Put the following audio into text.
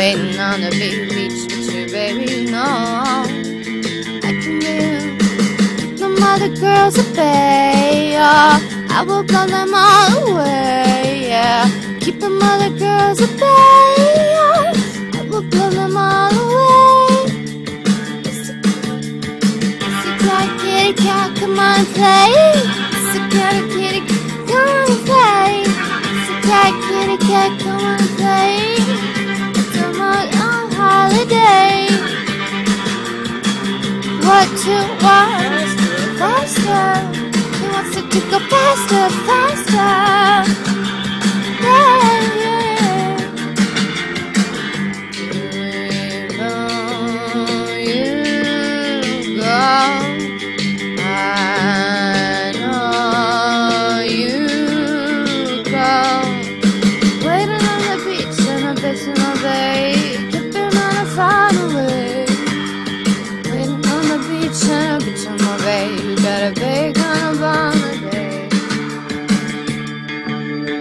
waiting on the beach with you, baby. No, I can do. Some other girls at bay, yeah. I will blow them all away, yeah. Keep them other girls at bay, yeah. I will blow them all away. Kitty cat, come on and play. It's a cat, kitty cat, come on and play. It's a cat, kitty cat, come on and play. It's a on holiday. What to watch? Faster. He wants it to go faster, faster.